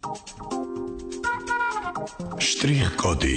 Շտրիխ-կոդի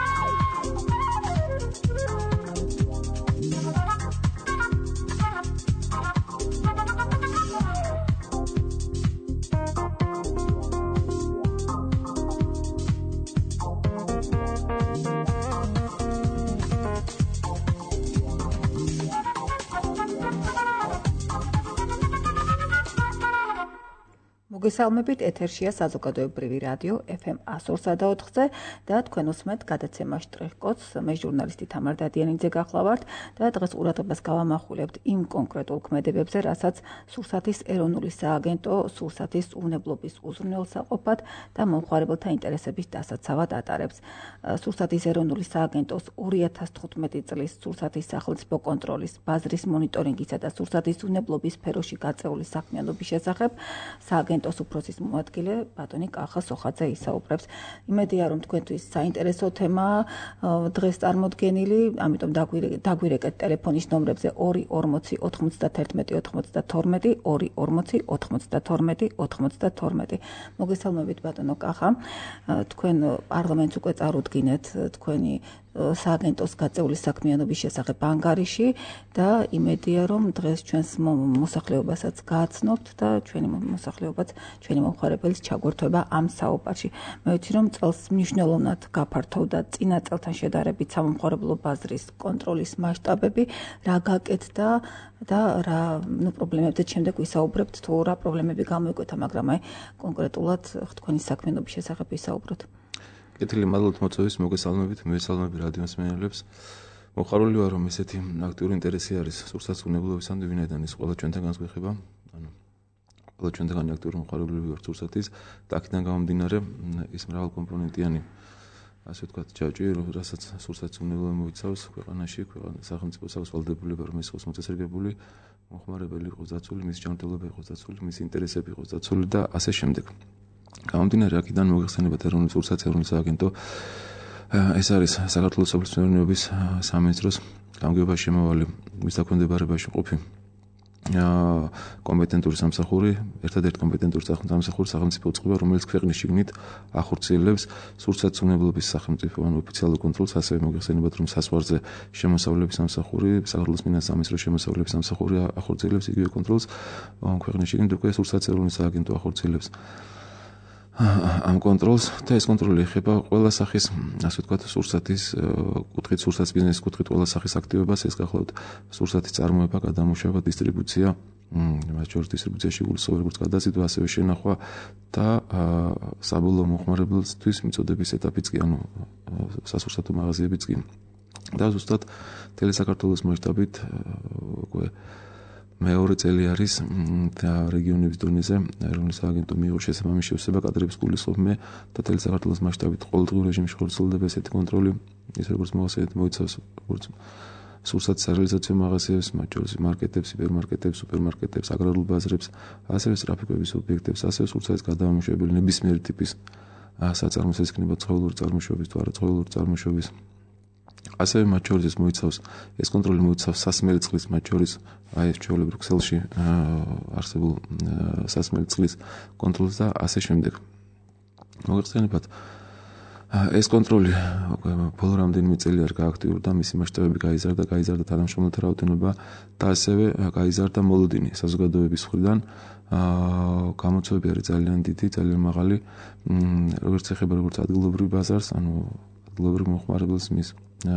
მოგესალმებით, ეთერშია საზოგადოებრივი რადიო FM 104.4-ზე და თქვენ უსმენთ გადაცემა შტრიხ-კოდს. მე ჟურნალისტი თამარ დადიანიძე გახლავართ და დღეს ყურადღებას გავამახვილებთ იმ კონკრეტულ ქმედებებზე, რასაც სურსათის ეროვნული სააგენტო სურსათის უვნებლობის უზრუნველსაყოფად და მომხმარებელთა ინტერესების დასაცავად ატარებს. სურსათის ეროვნული სააგენტოს 2015 წლის სურსათის სახელმწიფო კონტროლის, ბაზრის მონიტორინგისა და სურსათის უვნებლობის სფეროში გაწეული საქმიანობის შესახებ სააგენტოს უფროსის მოადგილე ბატონი კახა სოხაძე ისაუბრებს. იმედია, რომ თქვენთვის საინტერესო თემაა დღეს წარმოდგენილი, ამიტომ დაგვირეკეთ ტელეფონის ნომრებზე 240 91 92 240 92 92. მოგესალმებით ბატონო კახა. თქვენ პარლამენტს უკვე წარუდგინეთ თქვენი სააგენტოს გაწეული საქმიანობის შესახებ ანგარიში და იმედია, რომ დღეს ჩვენს მოსახლეობასაც გააცნობთ და ჩვენი მოსახლეობაც ჩვენი მომხმარებელს ჩაგვერთვება ამ საუბარში. მე ვიცი, რომ წელს მნიშვნელოვნად გაფართოვდა წინა წელთან შედარებით სამომხმარებლო ბაზრის კონტროლის მასშტაბები, რა გაკეთდა და რა პრობლემებზეც შემდეგ ვისაუბრებთ, თუ რა პრობლემები გამოიკვეთა, მაგრამ აი კონკრეტულად თქვენი საქმიანობის შესახებ ვისაუბროთ. კეთილი, მადლობთ მოწვევის, მოგესალმებით, მივესალმები რადიოს მსმენელებს. მოხარული ვარ, რომ ესეთი აქტიური ინტერესი არის სურსათის უვნებლობისამდე, ვინაიდან ის ყველა ჩვენთან განსხვეხება. ანუ ყველა ჩვენთან აქტიური მოხარული ვარ სურსათის და აქედან გამომდინარე ის მრავალკომპონენტიანი, ასე ვთქვათ, ჯაჭვი, რასაც სურსათის უვნებლობა მოიცავს ქვეყანაში, ქვეყანის სახელმწიფოსაც ვალდებულება, რომ ეს იყოს მოწესრიგებული, მომხმარებელი იყოს დაცული, მის ჯანმრთელობა იყოს დაცული, მის ინტერესები იყოს დაცული და ასე შემდეგ. გამომდინარე აქედან მოგეხსენებათ ეროვნული სურსათის ეროვნული სააგენტო. ეს არის საქართველოს სოფლის მეურნეობის სამინისტროს გამგეობაში შემავალი მის დაქვემდებარებაში მყოფი კომპეტენტური სამსახური, ერთადერთი კომპეტენტური სამსახური სახელმწიფო წყობა, რომელიც ქვეყნის შიგნით ახორციელებს სურსათის უვნებლობის სახელმწიფო ან ოფიციალურ კონტროლს, ასევე მოგეხსენებათ, რომ საზღვარზე შემოსავლების სამსახური, საქართველოს მინას სამინისტროს შემოსავლების სამსახური ახორციელებს იგივე კონტროლს, ქვეყნის შიგნით უკვე სურსათის ეროვნული სააგენტო ახორციელებს ამ კონტროლს და ეს კონტროლი ეხება ყველა სახის, ასე ვთქვათ, სურსათის კუთხით, სურსათის ბიზნესის კუთხით ყველა სახის აქტივობას, ეს გახლავთ სურსათის წარმოება, გადამუშავება, დისტრიბუცია, მათ შორის დისტრიბუციაში გულისხმობა, როგორც გადაზიდვა, ასევე შენახვა და საბოლოო მომხმარებელთვის მიწოდების ეტაპიც კი, ანუ სასურსათო მაღაზიებიც კი. და ზუსტად მთელი საქართველოს მასშტაბით უკვე მეორე წელი არის და რეგიონების დონეზე ეროვნული სააგენტო მიიღო შესაბამისი შევსება კადრების გულისხმობ მე და მთელი საქართველოს მასშტაბით ყოველდღიურ რეჟიმში ხორციელდება ესეთი კონტროლი, ის როგორც მოიცავს როგორც სურსათის სარეალიზაციო მაღაზიებს, მათ შორის მარკეტებს, ჰიპერმარკეტებს, სუპერმარკეტებს, აგრარულ ბაზრებს, ასევე სტრაფიკების ობიექტებს, ასევე სურსათის გადამამუშავებელი ნებისმიერი ტიპის საწარმოს, ეს იქნება ცხოველური წარმოშობის თუ არაცხოველური წარმოშობის. ასევე მათ შორის ეს კონტროლი მოიცავს სასმელი წყლის, მათ შორის აი ეს ჩვეულებრივ ქსელში არსებულ სასმელი წყლის კონტროლს და ასე შემდეგ. მოგეხსენებათ, ეს კონტროლი ბოლო რამდენიმე წელი არ გააქტიურდა, მისი მასშტაბები გაიზარდა თანამშრომელთა რაოდენობა და ასევე გაიზარდა მოლოდინი საზოგადოების მხრიდან. გამოწვევები არის ძალიან დიდი, ძალიან მაღალი, როგორც ეხება როგორც ადგილობრივ ბაზარს, ანუ ადგილობრივ მომხმარებელს მის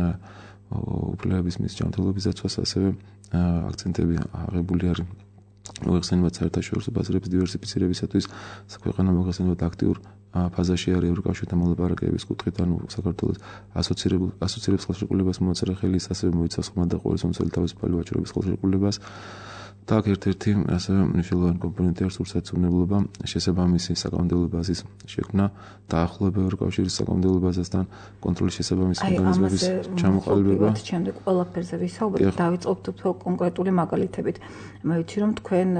უფლებების, მის ჯანმრთელობის დაცვას, ასევე აქცენტები აღებული არის მოგეხსენებათ საერთაშორისო ბაზრების დივერსიფიცირებისათვის. ქვეყანა მოგეხსენებათ აქტიურ ფაზაში არის ევროკავშირთან მოლაპარაკებების კუთხით, ანუ საქართველოს ასოცირებს ხელშეკრულებას მომაწერა ხელი, ის ასევე მოიცავს ხმა და ყოველწლიური თავისუფალი ვაჭრობის ხელშეკრულებას. და ერთ-ერთი ასევე მნიშვნელოვანი კომპონენტი არის სურსათის უვნებლობა, შესაბამისი საკანონმდებლო ბაზის შექმნა, დაახლოება ევროკავშირის საკანონმდებლო ბაზასთან, კონტროლის შესაბამისი მექანიზმების ჩამოყალიბება. შემდეგ ყველაფერზე ვისაუბრებთ, დავიწყებთ კონკრეტული მაგალითებით. მე ვიცი, რომ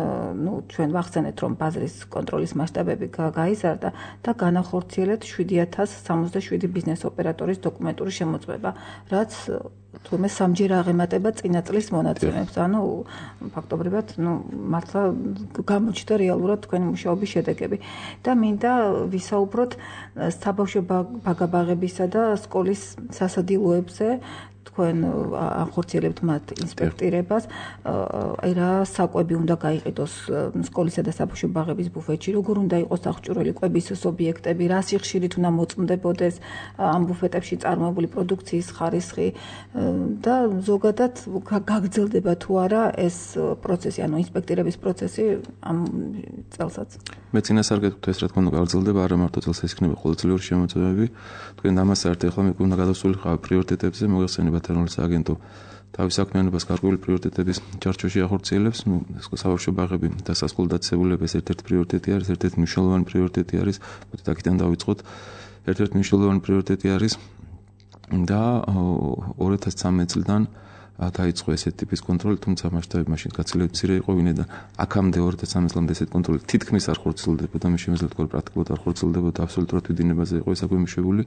ჩვენ ვახსენეთ, რომ ბაზრის კონტროლის მასშტაბები გაიზარდა და განახორციელეთ 7067 ბიზნეს ოპერატორის დოკუმენტური შემოწმება, რაც თუმცა სამჯერ აღემატება წინა წლის მონაცემებს. ანუ ფაქტობრივად, მართლა გამოჩნდა რეალურად თქვენი მუშაობის შედეგები. და მინდა ვისაუბროთ საბავშვო ბაგაბაღებისა და სკოლის სასადილოებზე. თქვენ ახორციელებთ მათ ინსპექტირებას, რა საკვები უნდა გაიყიდოს სკოლისა და საბავშვო ბაღების ბუფეტში, როგორ უნდა იყოს აღჭურვილი კვების სუბიექტები, რა სიხშირით უნდა მოწმდებოდეს ამ ბუფეტებში წარმოებული პროდუქციის ხარისხი და ზოგადად გაგრძელდება თუ არა ეს პროცესი, ანუ ინსპექტირების პროცესი ამ წელსაც. მე წინასწარ გეტყვით ეს რა თქმა უნდა გაგრძელდება, არა მარტო წელს ეს იქნება ყოველწლიური შემოწმებები. თქვენ ამას საერთოდ ახლა მე უნდა გადავსულიყავ პრიორიტეტებზე, მოგეხსენებათ ეროვნული სააგენტო თავის საქმიანობას გარკვეული პრიორიტეტების ჩარჩოში ახორციელებს, საბავშვო ბაღები და სასკოლო დაწესებულება ეს ერთ-ერთი პრიორიტეტი არის, ერთ-ერთი მნიშვნელოვანი პრიორიტეტი არის. მოდით აქედან დავიწყოთ. ერთ-ერთი მნიშვნელოვანი პრიორიტეტი არის და 2013 წლიდან დაიწყო ესეთი ტიპის კონტროლი, თუმცა მასშტაბი მაშინ გაცილებით მცირე იყო, ვინაიდან აქამდე 2013 წლამდე ესეთი კონტროლი თითქმის არ ხორციელდებოდა, მე შემიძლია ვთქვა, პრაქტიკულად არ ხორციელდებოდა, აბსოლუტურად ვიდინებაზე იყო ეს საქმე მიშვებული.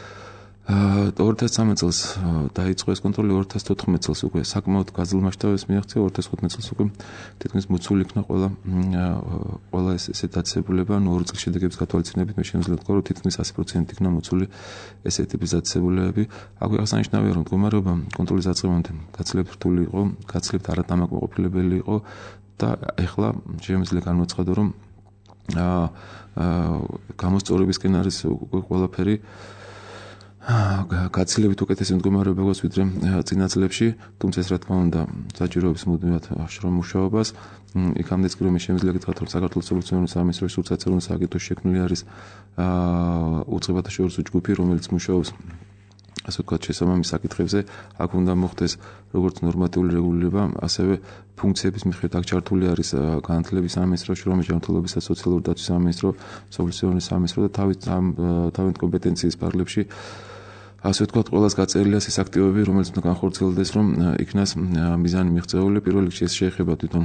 2013 წელს დაიწყო ეს კონტროლი, 2014 წელს უკვე საკმაოდ გაზრდილ მასშტაბებს მიაღწია, 2015 წელს უკვე თითქმის მოცული იქნა ყველა ეს დაწესებულება, ანუ 2 წლის შედეგების გათვალისწინებით მე შემიძლია ვთქვა, რომ თითქმის 100% იქნა მოცული ესეთი ტიპის დაწესებულებები. აქვე აღსანიშნავია, რომ მდგომარეობა კონტროლის დაწყებამდე გაცილებით რთული იყო, გაცილებით არადამაკმაყოფილებელი იყო და ეხლა შემიძლია განვაცხადო, რომ გამოსწორებისკენ არის უკვე ყველაფერი გაცილებით უკეთესი მდგომარეობა გვაქვს ვიდრე წინა წლებში, თუმცა ეს რა თქმა უნდა საჭიროებს მუდმივად შრომ მუშაობას. იქამდეც კი რომ შემიძლია გითხრათ, რომ საქართველოს სოციალური მეურნეობის სამინისტროს სოციალურ სააგენტოში შექმნილი არის უწყებათა შორისო ჯგუფი, რომელიც მუშაობს ასე ვთქვათ შესაბამის საკითხებზე. აქ უნდა მოხდეს როგორც ნორმატიული რეგულირება, ასევე ფუნქციების მიხედვით აქ ჩართული არის განათლების სამინისტრო, შრომის ჯანმრთელობის და სოციალური დაცვის სამინისტრო, სოციალური მეურნეობის სამინისტრო და თავიანთ კომპეტენციის ფარგლებში ასე ვთქვათ, ყველას გაწერილია ეს აქტივობები, რომელიც უნდა განხორციელდეს, რომ იქნას მიზანი მიღწეული. პირველ რიგში ეს შეეხება თვითონ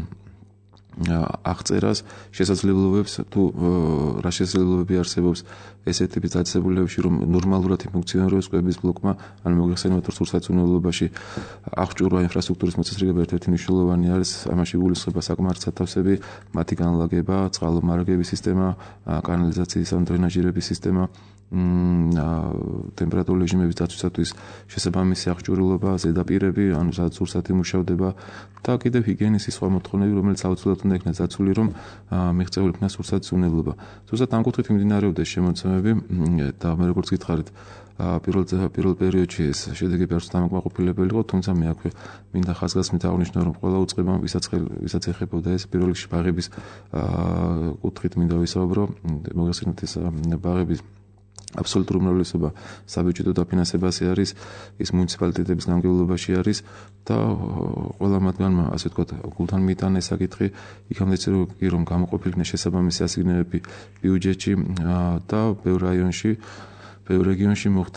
აღწერას, შესაძლებლობებს, თუ რა შესაძლებლობები არსებობს ესეთი ტიპის დაწესებულებებში, რომ ნორმალურად ფუნქციონირებს კვების ბლოკმა, ანუ მოგეხსენებათ, რომ სურსათუნებლობაში აღჭურვა ინფრასტრუქტურის მოწესრიგება ერთ-ერთი მნიშვნელოვანი არის, ამაში გულისხმობა საკმარისი სათავსები, მათი განლაგება, წყალმომარაგების სისტემა, კანალიზაციის ან დრენაჟირების სისტემა, ტემპერატურული რეჟიმების დაცვისათვის შესაბამისი აღჭურვილობა, ზედაპირები, ანუ სადაც სურსათი მუშავდება და კიდევ ჰიგიენის სხვა მოთხოვნები, რომელიც აუცილებლად უნდა იქნას დაცული, რომ მიღწეული იქნას სურსათის უნებლობა. ზუსტად ამ კუთხით მიმდინარეობდა შემოწმებები და მე როგორც გითხარით, პირველ პერიოდში ეს შედეგები არც დამაკმაყოფილებელი იყო, თუმცა მე აქვე მინდა ხაზგასმით აღნიშნო, რომ ყველა უწყება, ვისაც ეხებოდა ეს პირველ რიგში ბაღების კუთხით მინდა ვისაუბრო, მოგეხსენოთ ეს ბაღების აბსოლუტური უმრავლესობა საბიუჯეტო დაფინანსებაზე არის, ის მუნიციპალიტეტების გამგებლობაში არის და ყველა მათგანმა, ასე ვთქვათ, გულთან მიიტანა ეს საკითხი, იქამდე კი რომ გამოყოფილიყვნენ შესაბამისი ასიგნებები ბიუჯეტში და ბევრ რეგიონში მოხდა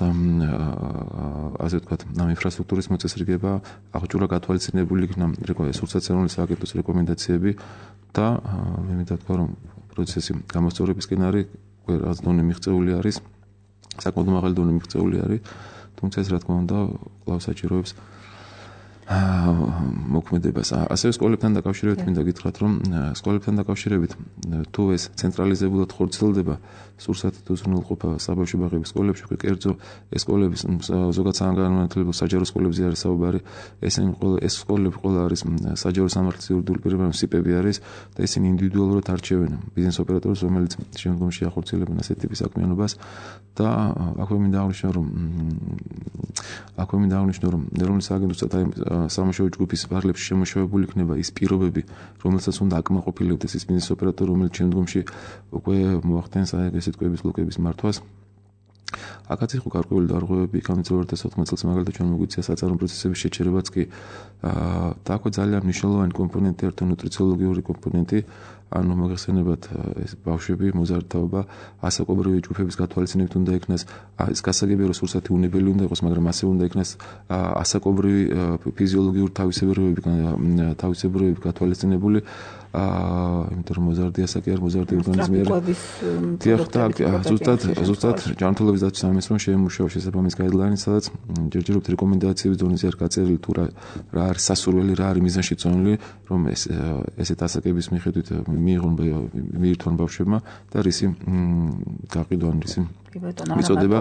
ასე ვთქვათ, ამ ინფრასტრუქტურის მოწესრიგება, აღჭურვა გათვალისწინებული იქნა სოციალური სააგენტოს რეკომენდაციები და მე მინდა ვთქვა, რომ პროცესი გამოსწორებისკენ არის, რაც დონე მიღწეული არის. საკმაოდ მაღალი დონე მიღწეული არის, თუმცა ეს რა თქმა უნდა კვლავ საჭიროებს მოქმედებას. ასევე სკოლებთან დაკავშირებით მინდა გითხრათ, რომ სკოლებთან დაკავშირებით თუ ეს ცენტრალიზებულად ხორციელდება სურსათით უზრუნველყოფა საბავშვო ბაღების სკოლებში, კერძო ეს სკოლების ზოგადად საგანმანათლებლო საჯარო სკოლებზე არის საუბარი, ეს სკოლები ყველა არის საჯარო სამართლის იურიდიული პირობები, სიპები არის და ისინი ინდივიდუალურად არჩევენ ბიზნეს ოპერატორებს, რომელიც შემდგომში ახორციელებენ ასეთ ტიპის საქმიანობას და აქვე მინდა აღნიშნო, რომ ეროვნული სააგენტოსთან სამუშაო ჯგუფის ფარგლებში შემოშევებული იქნება ის პირობები, რომელსაც უნდა აკმაყოფილებდეს ის ბიზნეს ოპერატორი, რომელიც შემდგომში უკვე მოახდენს ესეთ კვების ბლოკების მართვას. აქაც იყო გარკვეული დარღვევები, იქამდე 2014 წელს მაგალითად ჩვენ მოგვიწია საწარმო პროცესების შეჩერებაც კი და აქვე ძალიან მნიშვნელოვანი კომპონენტი ერთო ნუტრიციოლოგიური კომპონენტი, ანუ მოგეხსენებათ ეს ბავშვები, მოზარდთაობა, ასაკობრივი ჯგუფების გათვალისწინებით უნდა იქნას, ეს გასაგებია, რომ სურსათი უნებელი უნდა იყოს, მაგრამ ასე უნდა იქნას ასაკობრივი ფიზიოლოგიური თავისებურებები გათვალისწინებული იმიტომ რომ მოზარდიასა კი არ მოზარდი ორგანიზმი არის. ზუსტად ჯანმრთელობის დაცვის სამინისტრომ შეიმუშავა შესაბამის გაიდლაინი, სადაც ჯერჯერობით რეკომენდაციების დონეზე არ გაწერილი თუ რა არის სასურველი, რა არის მიზანში წონილი, რომ ესეთ ასაკების მიხედვით მიირთვან ბავშვებმა და რისი გაყიდვა, რისი მიწოდება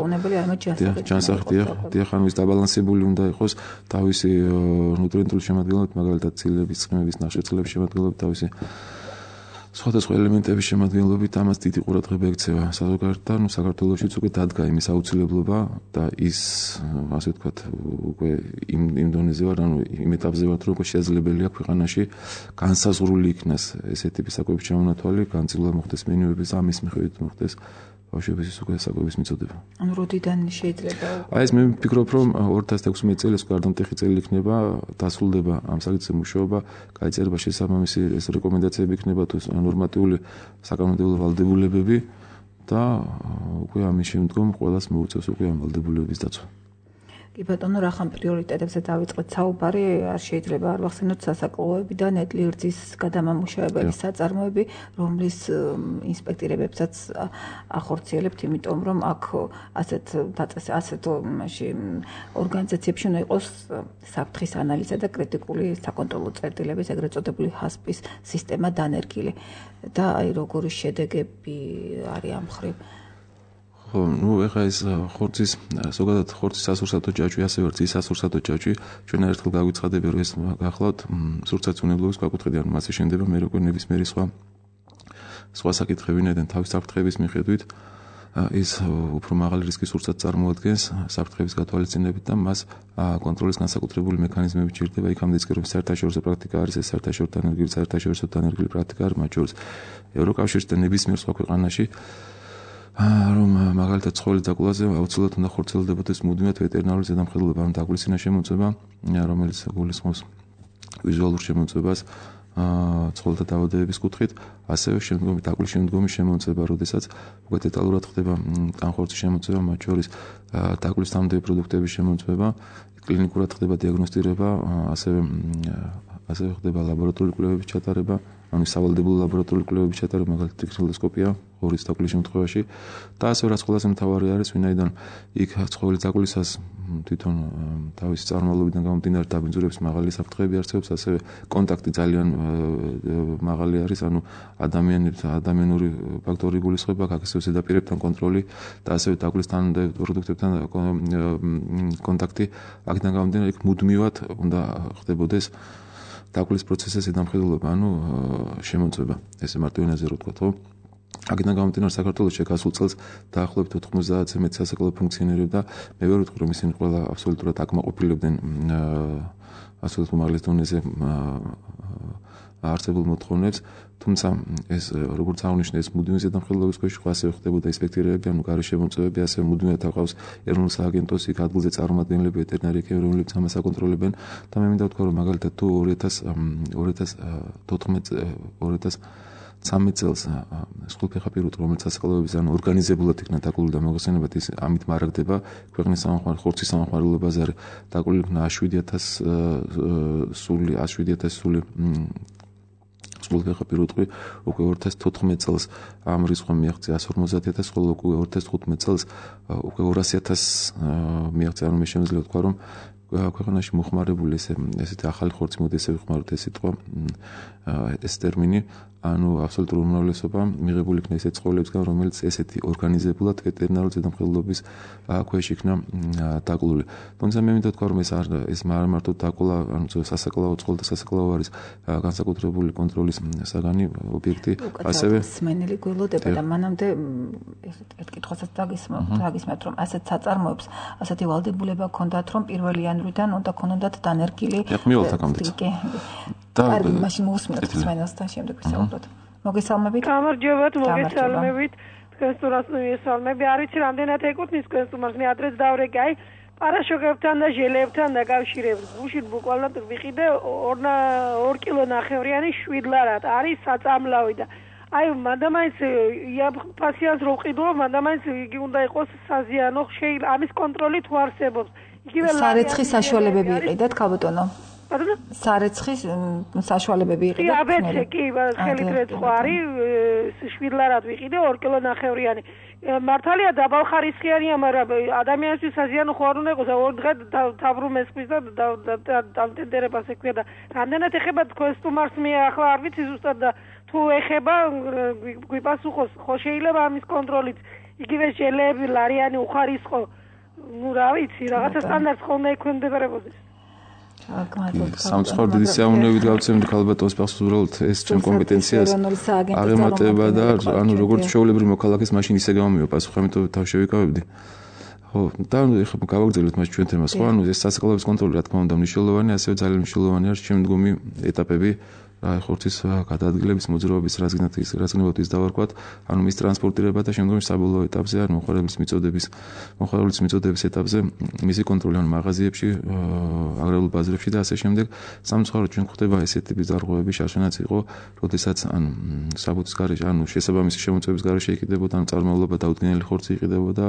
ჯანსაღი ხანვის დაბალანსებული უნდა იყოს თავისი ნუტრიენტული შემადგენლობით, მაგალითად ცილების, ცხიმების, ნახშირწყლების შემადგენლობით, თავისი სხვადასხვა ელემენტების შემადგენლობით ამას დიდი ყურადღება ექცევა საზოგადოებამ. საქართველოშიც უკვე დადგა იმის აუცილებლობა და ის ასე ვთქვათ უკვე იმ დონეზე ვარ, ანუ იმ ეტაპზე ვარ, რომ შესაძლებელია ქვეყანაში განსაზღვრული იქნას ესეთი ტიპის საკვების ჩამონათვალი, განცილება მოხდეს მენიუების, ამის მიხედვით მოხდეს ბავშვების უკვე საკვების მიწოდება. ანუ როდიდან შეიძლება? ეს მე ვფიქრობ, რომ 2016 წელს გარდამტეხი წელი იქნება, დასრულდება ამ საკითხზე მუშაობა, გაიწერება შესაბამისი ეს რეკომენდაციები იქნება თუ ნორმატიული საკანონმდებლო ვალდებულებები და უკვე ამის შემდგომ ყველას მოუწევს უკვე ამ ვალდებულებების დაცვა. კი ბატონო, რა ხან პრიორიტეტებზე დავიწყეთ საუბარი, არ შეიძლება არ ვახსენოთ სასაკლოები და ნეტლი რძის გადამამუშავებელი საწარმოები, რომლის ინსპექტირებებსაც ახორციელებთ, იმიტომ რომ აქ ასეთ ორგანიზაციებში უნდა იყოს საფრთხის ანალიზა და კრიტიკული საკონტროლო წერტილების, ეგრეთ წოდებული HACCP-ის სისტემა დანერგილი და აი როგორი შედეგები არის ამ მხრივ? ეხლა ეს ხორცის ზოგადად ხორცის სასურსათო ჯაჭვი, ასევე რძის სასურსათო ჯაჭვი ჩვენ ერთხელ გავიცხადები, რომ ეს გახლავთ სურსათმუნებლობის გაკუთხედი, ანუ მასე შენდება მე როგორ ნებისმიერი სხვა საკითხებინებიდან თავის საფრთხების მიხედვით ის უფრო მაღალი რისკის სურსათს წარმოადგენს საფრთხების გათვალისწინებით და მას კონტროლის განსაკუთრებული მექანიზმები ჭირდება. იქამდე ის რომ საერთაშორისო პრაქტიკა არის, ეს საერთაშორისო დანერგილი პრაქტიკა არის, მათ შორის ევროკავშირში და ნებისმიერ სხვა ქვეყანაში, რომ მაგალითად ცხოველის დაკვლაზე აუცილებლად უნდა ხორციელდებოდეს მუდმივად ვეტერინარული ზედამხედველობა, ანუ დაკვლისინა შემოწმება, რომელიც გულისხმობს ვიზუალურ შემოწმებას ცხოველთა დაავადებების კუთხით, ასევე დაკვლის შემდგომი შემოწმება, როდესაც უკვე დეტალურად ხდება ტანხორცის შემოწმება, მათ შორის დაკვლის თანამდებობი პროდუქტების შემოწმება, კლინიკურად ხდება დიაგნოსტირება, ასევე ხდება ლაბორატორიული კვლევების ჩატარება, ანუ სავალდებულო ლაბორატორიული კვლევების ჩატარება, მაგალითად ტრიქსილოსკოპია ღორის დაკვლის შემთხვევაში და ასევე რაც ყველაზე მთავარი არის, ვინაიდან იქ ცხოველის დაკვლისას თვითონ თავისი წარმომავლობიდან გამომდინარე დაბინძურების მაღალი საფრთხეები არსებობს, ასევე კონტაქტი ძალიან მაღალი არის, ანუ ადამიანური ფაქტორი გულისხმება, ასევე ზედაპირებთან კონტროლი და ასევე დაკვლის თანამდებობ პროდუქტებთან კონტაქტი, აქედან გამომდინარე იქ მუდმივად უნდა ხდებოდეს დაკვლის პროცესზე ზედამხედველობა, ანუ შემოწმება, ესე მარტივ ენაზე რო ვთქვათ, ხო? აქედან გამომდინარე საქართველოში გასულ წელს დაახლოებით 90-ზე მეტი სასაკლაო ფუნქციონირებდა. მე ვერ ვიტყვი, რომ ისინი ყველა აბსოლუტურად აკმაყოფილებდნენ ასეთ უმაღლეს დონეზე არსებულ მოთხოვნებს, თუმცა ეს როგორც აღნიშნე, ეს მუდმივი ზედამხედველობის ქვეშ ხო ასევე ხდებოდა ინსპექტირებები, ანუ გარეშე შემოწმებები, ასევე მუდმივად აყავს ეროვნულ სააგენტოს იქ ადგილზე წარმომადგენლები, ვეტერინარი ექიმები, რომლებიც ამას აკონტროლებენ და მე მინდა ვთქვა, რომ მაგალითად თუ 2013 წელს სრულფეხა პირუტყვი, რომელიც სასაკლაოების ანუ ორგანიზებულად იქნა დაკვლილი და მოგხსენებათ, ის ამით მარაგდება ქვეყნის ხორცის სამხმარებლო ბაზარი დაკვლილი იქნა 107,000 სული სრულფეხა პირუტყვი, უკვე 2014 წელს ამ რიცხვმა მიაღწია 150,000, ხოლო უკვე 2015 წელს უკვე 200,000 მიაღწია, ანუ მე შემიძლია ვთქვა, რომ ქვეყანაში მოხმარებული ესეთი ახალი ხორცი, მოდი ესე ვიხმაროთ ეს სიტყვა, ეს ტერმინი, ანუ აბსოლუტური უმრავლესობა მიღებული იქნა ესეთ ცხოველებისგან, რომელიც ესეთი ორგანიზებულად ვეტერინარული ზედამხედველობის ქვეშ იქნა დაკვლილი. თუმცა მე მინდა ვთქვა, რომ ეს მარტო დაკვლა, ანუ სასაკლაო ცხოველთა სასაკლაო არის განსაკუთრებული კონტროლის საგანი ობიექტი, ასევე სმენელი გველოდება და მანამდე ერთ კითხვასაც დაგისმენთ, რომ ასეთ საწარმოებს ასეთი ვალდებულება ჰქონდათ, რომ პირველი იანვრიდან უნდა ქონოდათ დანერგილი. კარგი, მაშინ მოვუსმინოთ სმენელსთან, შემდეგ ვისაუბროთ. მოგესალმებით. გამარჯობათ, მოგესალმებით. თქვენს სტუმარს მივესალმები. არ ვიცი, რამდენად ეკუთვნის თქვენს სტუმარს, მე ადრეც დავრეკე, აი, პარაშოკებთან და ჟელებთან დაკავშირებს. გუშინ ბუკვალად ვიყიდე 2 კილო ნახევრიანი 7 ლარად. არის საწამლავი და აი, მანდამაინც ფასიანს რო ვყიდულობ, მანდამაინც იგი უნდა იყოს საზიანო, ამის კონტროლი თუ არსებობს. სარეცხის საშუალებები იყიდეთ, ქალბატონო? სარეცხის საშუალებები იყიდა. აბეცე კი, ხელით რეცხვა არის, შვილარად ვიყიდე 2 კილო ნახევრიანი. მართალია დაბალხარისხიანია, მაგრამ ადამიანისთვის საზიანო ხო არ უნდა იყოს, 2 დღე თავბრუნესხვის და დამტენდერებას ექვია და რამდენად ეხება თქვენ სტუმარს მე ახლა არ ვიცი ზუსტად და თუ ეხება გვიპასუხოს, ხო შეიძლება ამის კონტროლით იგივე ჟელეები, ლარიანი უხარისხო, ну რა ვიცი, რაღაცა სტანდარტს ხო უნდა ექვემდებარებოდეს. სამწუხაროდ დიდი სიამოვნებით გავცემთ ქალბატონს პასუხს უბრალოდ ეს ჩემ კომპეტენციას აღემატება და ანუ როგორც ჩვეულებრივი მოქალაქეს მაშინ ისე გამომივა პასუხი, ამიტომ თავ შევიკავებდი. ხო, და ეხლა გავაგრძელებთ მას ჩვენ თემას, ხო, ანუ ეს სასაკლაობის კონტროლი რა თქმა უნდა მნიშვნელოვანია, ასევე ძალიან მნიშვნელოვანია შემდგომი ეტაპები რა ხორცის გადაადგილების მოძრაობის რაზგნათის დავარქვათ, ანუ მის ტრანსპორტირება და შემდგომში საბოლოო ეტაპზე, ანუ მოხარებლის მიწოდების ეტაპზე მისი კონტროლი ანუ მაღაზიებში, აგრარულ ბაზრებში და ასე შემდეგ. სამწუხაროდ ჩვენ გვხვდება ესეთი ტიპის დარღვევები, შაშანაც იყო, როდესაც ანუ საბუთის გარეშე, ანუ შესაბამისი შემოწმების გარეშე იყიდებოდა, ანუ წარმომავლობა დაუდგენელი ხორცი იყიდებოდა